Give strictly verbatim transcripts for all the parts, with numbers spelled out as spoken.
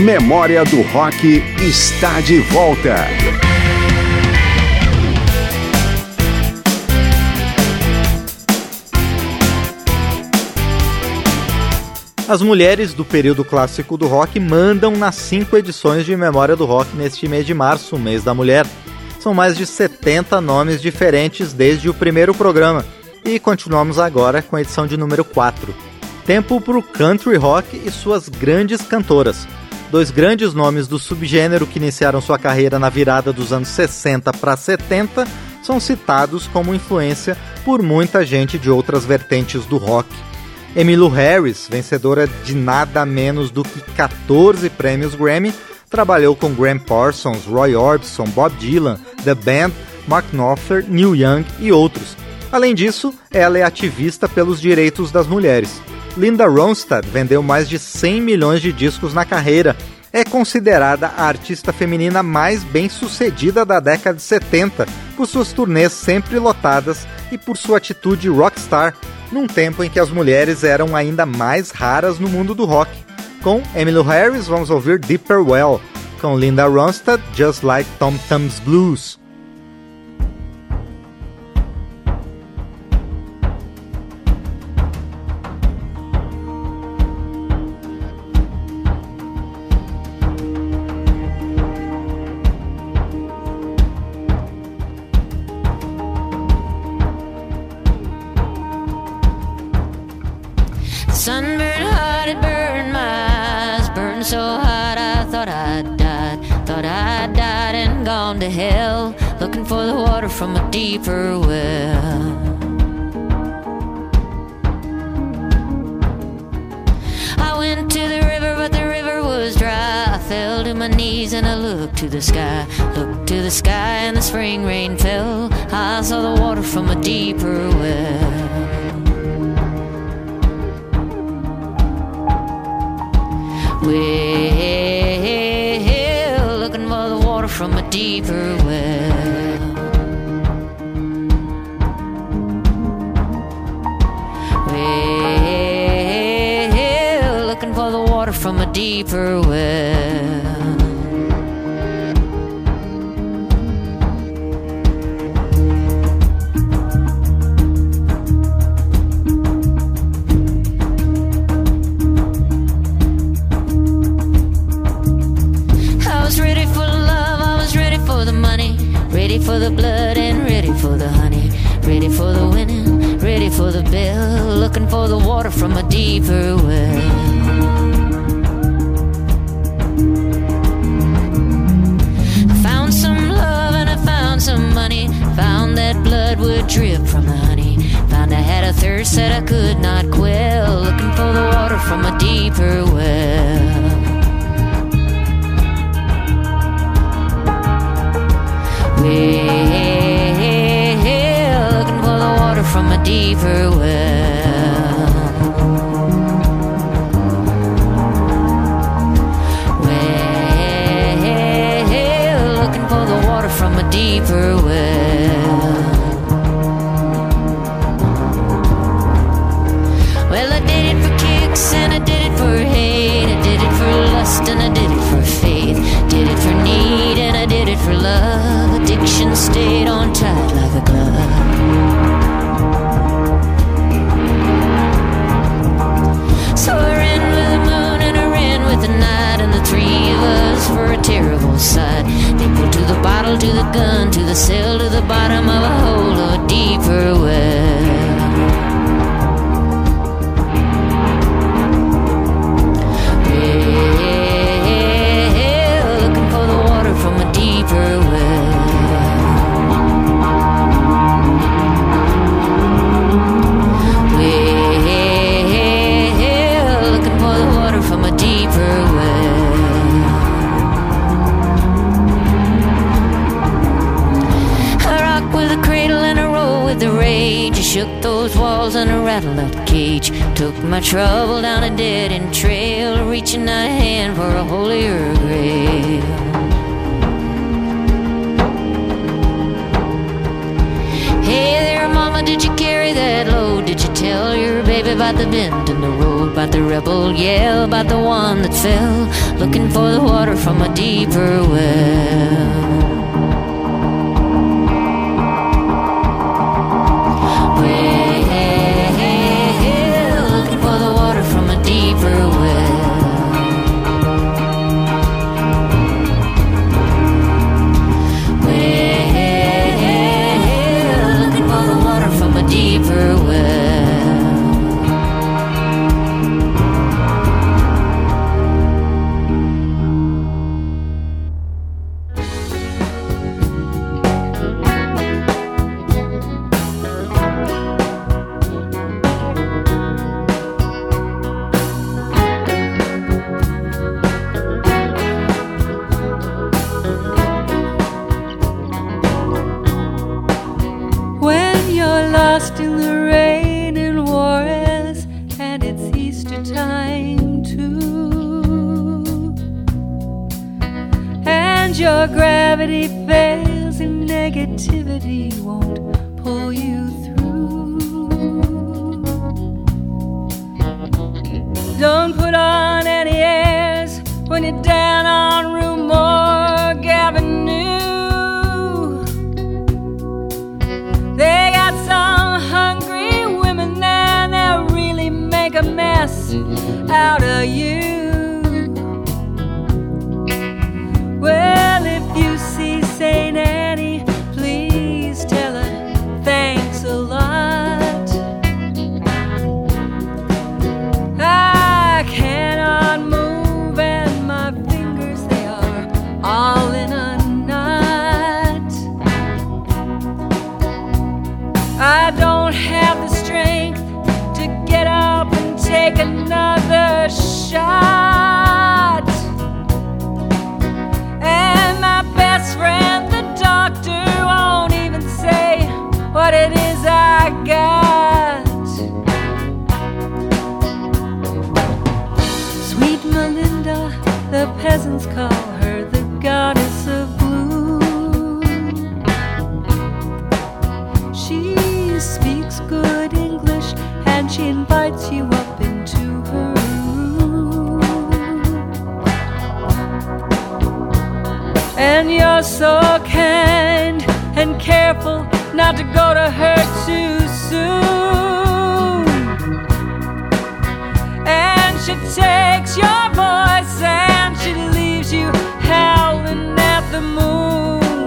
Memória do Rock está de volta. As mulheres do período clássico do rock mandam nas cinco edições de Memória do Rock neste mês de março, mês da mulher. São mais de setenta nomes diferentes desde o primeiro programa. E continuamos agora com a edição de número quatro. Tempo para o country rock e suas grandes cantoras. Dois grandes nomes do subgênero que iniciaram sua carreira na virada dos anos sessenta para setenta são citados como influência por muita gente de outras vertentes do rock. Emmylou Harris, vencedora de nada menos do que catorze prêmios Grammy, trabalhou com Graham Parsons, Roy Orbison, Bob Dylan, The Band, Mark Knopfler, Neil Young e outros. Além disso, ela é ativista pelos direitos das mulheres. Linda Ronstadt vendeu mais de cem milhões de discos na carreira. É considerada a artista feminina mais bem-sucedida da década de setenta, por suas turnês sempre lotadas e por sua atitude rockstar, num tempo em que as mulheres eram ainda mais raras no mundo do rock. Com Emmylou Harris, vamos ouvir Deeper Well. Com Linda Ronstadt, Just Like Tom Tom's Blues. Sunburned hot, it burned my eyes. Burned so hot I thought I'd died. Thought I'd died and gone to hell, looking for the water from a deeper well. I went to the river, but the river was dry. I fell to my knees and I looked to the sky. Looked to the sky and the spring rain fell. I saw the water from a deeper well. Well, looking for the water from a deeper well. Well, looking for the water from a deeper well. Ready for the blood and ready for the honey. Ready for the winning, ready for the bill. Looking for the water from a deeper well. I found some love and I found some money. Found that blood would drip from the honey. Found I had a thirst that I could not quell. Looking for the water from a deeper well. Well, looking for the water from a deeper well. Well, looking for the water from a deeper well. Well, I did it for kicks and I did it for hate. I did it for lust and I did it for faith. Did it for need and I did it for love. Addiction stayed on tight like a glove. So I ran with the moon and I ran with the night, and the three of us were a terrible sight. People to the bottle, to the gun, to the cell, to the bottom of a hole of a deeper well. From a deeper well. Well, looking for the water from a deeper well. I rock with the cradle and I roll with the rage. I shook those walls and I rattled that cage. Took my trouble down a dead-end trail, reaching out a hand for a holier grail. Hey there, mama, did you carry that load? Did you tell your baby about the bend in the road, about the rebel yell, about the one that fell, looking for the water from a deeper well. Lost in the rain in Juarez, and it's Easter time too, and your gravity fails and negativity won't pull you through. Don't put on any airs when you're down on Rue Morgue Avenue. They got some hungry women there, they'll really make a mess out of you. Well, if you see Saint Annie, please tell her thanks a lot. I cannot move and my fingers, they are all in a knot. I don't have the strength to get up and take another shot. And my best friend, the doctor, won't even say what it is I got. Sweet Melinda, the peasants call her the goddess of blue. She speaks good English and she invites you up into her room. And you're so kind and careful not to go to her too soon. And she takes your voice and she leaves you howling at the moon.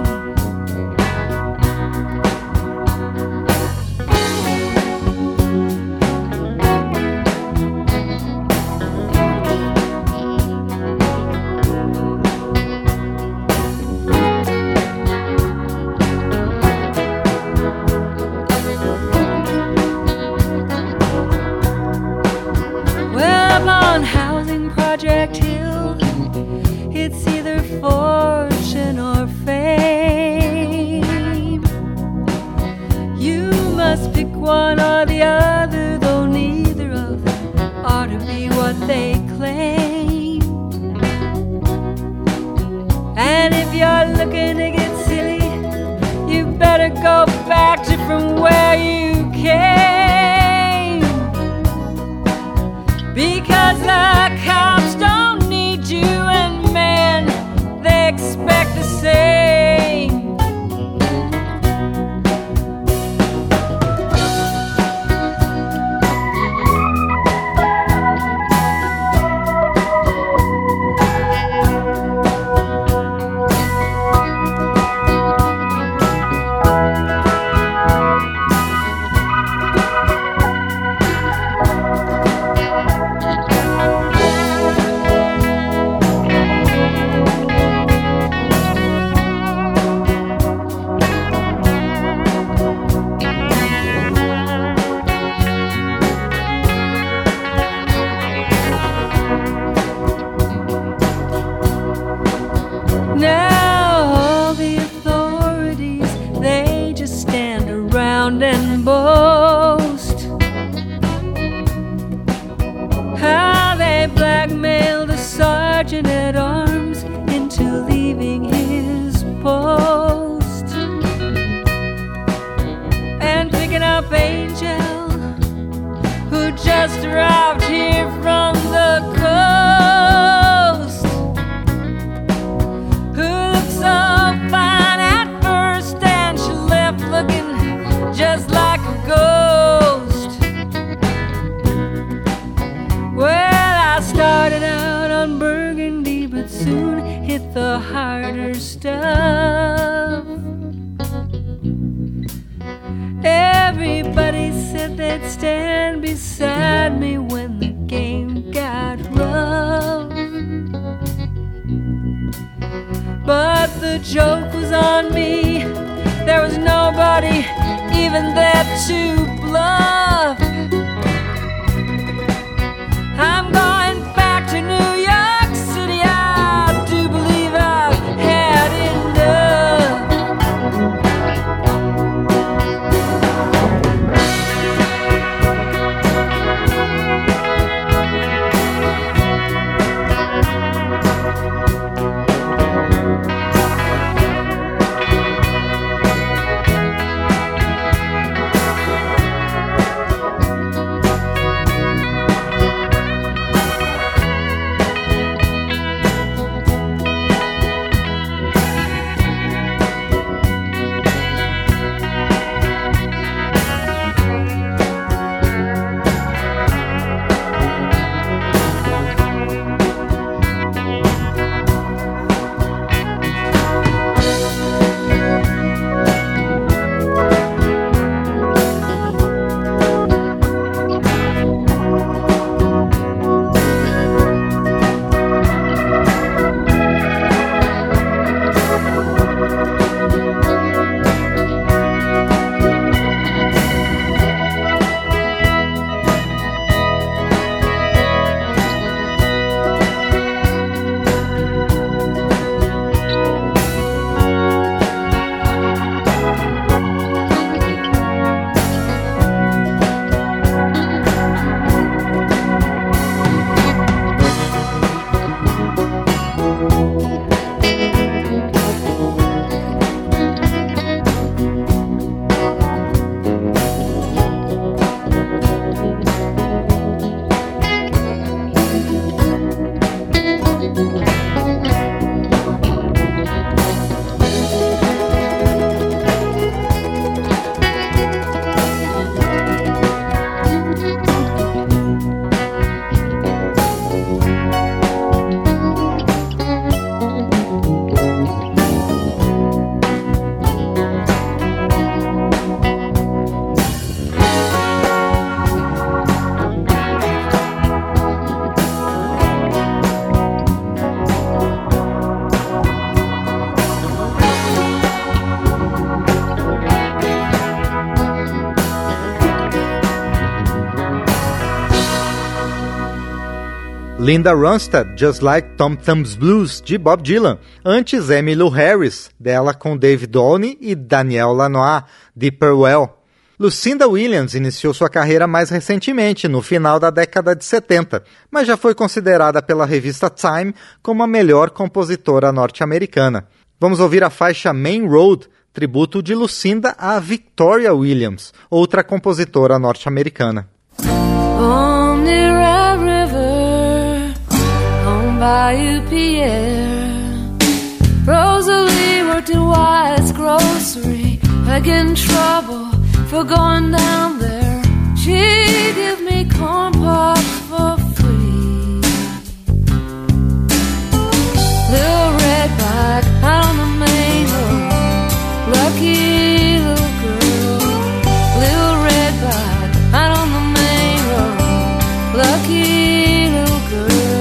Project Hill, it's either fortune or fame. You must pick one or the other, though neither of them ought to be what they claim. And if you're looking to get silly, you better go back to from where you came, because the cops don't need you, and man, they expect the same. And boast how they blackmailed a sergeant at arms into leaving his post and picking up Angel just arrived here from the coast, who looked so fine at first, and she left looking just like a ghost. Well, I started out on Burgundy, but soon hit the harder stuff. Everybody said they'd stand beside me when the game got rough, but the joke was on me. There was nobody even there to bluff. I'm going back to New York City. I do believe I've had enough. Linda Ronstadt, Just Like Tom Thumb's Blues, de Bob Dylan. Antes, Emmylou Harris, dela com Dave Downey e Daniel Lanois, de Purwell. Lucinda Williams iniciou sua carreira mais recentemente, no final da década de setenta, mas já foi considerada pela revista Time como a melhor compositora norte-americana. Vamos ouvir a faixa Main Road, tributo de Lucinda a Victoria Williams, outra compositora norte-americana. On the Red River, on Bayou Pierre, Rosalie worked at Wyatt's Grocery, begging trouble for going down there. She give me corn pops for free. Little red bike out on the main road, lucky little girl. Little red bike out on the main road, lucky little girl.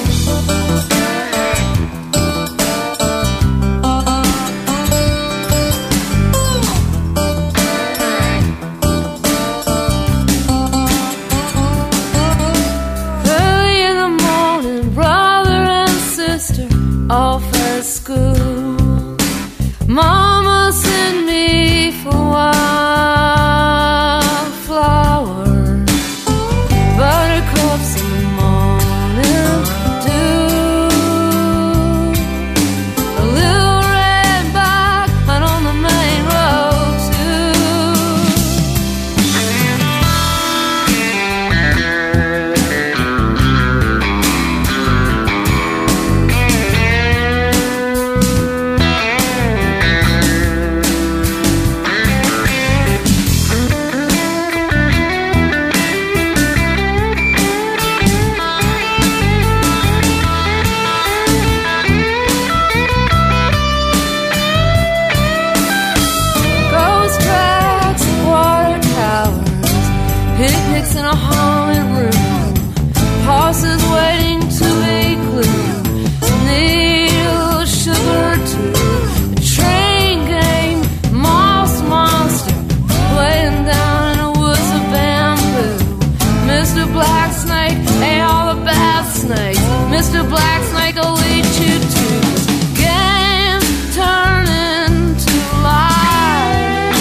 Early in the morning, brother and sister off at school. Mama sent me for wildflowers, buttercups in the morning dew. A little red bike out on the main road too. Mister Black Snake, oh, we choo choo. Games turning to life.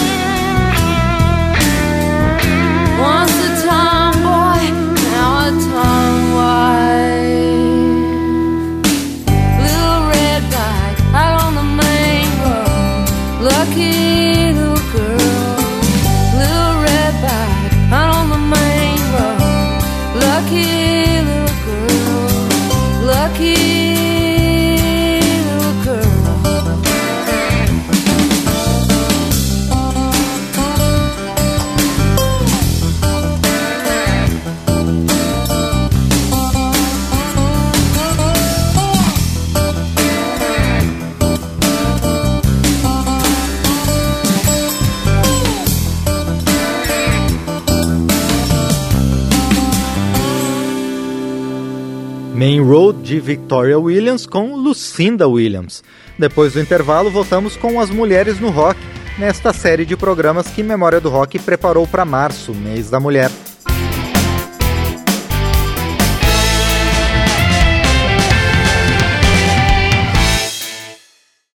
Once a tomboy, now a tomwife. Little red bike out on the main road. Lucky little girl. Little red bike out on the main road. Lucky little girl. Lucky little girl. Main Road, de Victoria Williams, com Lucinda Williams. Depois do intervalo, voltamos com as mulheres no rock, nesta série de programas que Memória do Rock preparou para março, mês da mulher.